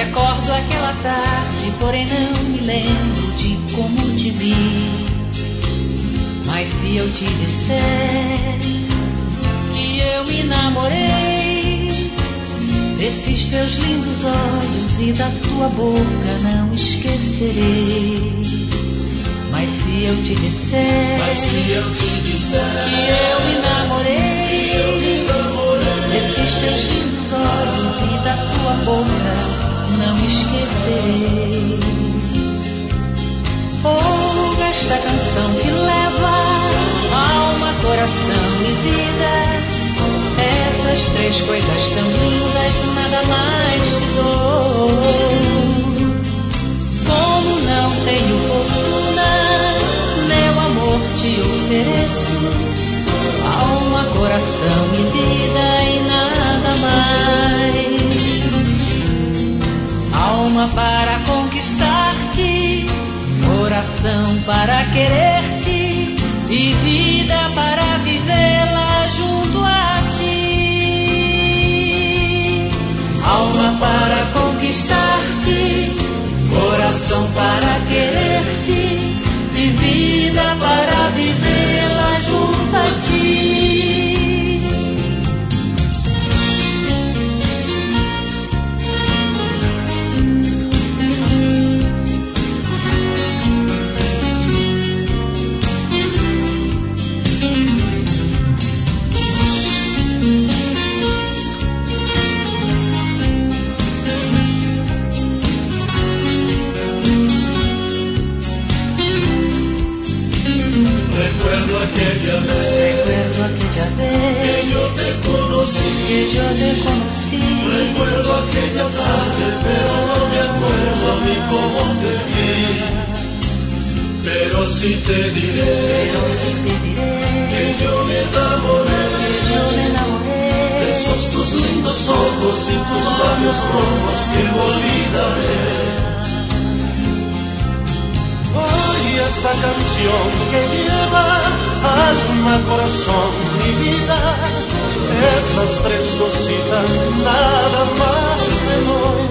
Recordo aquela tarde, porém não me lembro de como te vi. Mas se eu te disser que eu me namorei desses teus lindos olhos e da tua boca, não esquecerei. Mas se eu te disser que eu me namorei desses teus lindos olhos e da tua boca, não esquecerei. Ouve esta canção que leva alma, coração e vida. Essas três coisas tão lindas, nada mais te dou. Como não tenho fortuna, meu amor te ofereço. Alma, coração e vida e nada mais. Alma para conquistar-te, coração para querer-te e vida para vivê-la junto a ti. Alma para conquistar-te, coração para querer-te e vida para vivê-la junto a ti. Recuerdo aquella vez que yo te conocí. Recuerdo aquella tarde, pero no me acuerdo ni cómo te vi. Pero sí te diré que yo me enamoré de esos tus lindos ojos y tus labios rojos que no olvidaré. Esta canción que lleva alma, corazón y vida, esas tres cositas nada más te doy.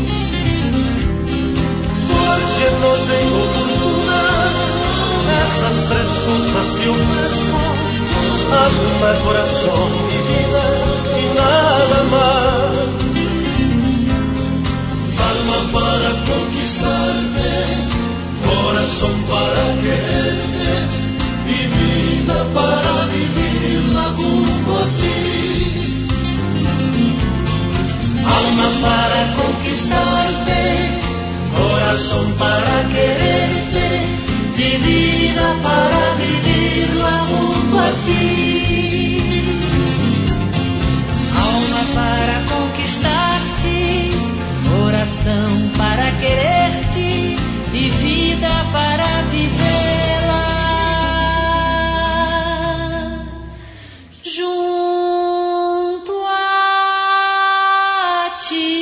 Porque no tengo fortuna, esas tres cosas te ofrezco, alma, corazón y vida y nada más. Alma para conquistarte, corazón para quererte y vida para vivirla junto a ti. Alma para conquistarte, corazón para quererte y vida para vivirla junto a ti. Alma para conquistarte, coração para querer-te e vida para vivê-la junto a ti.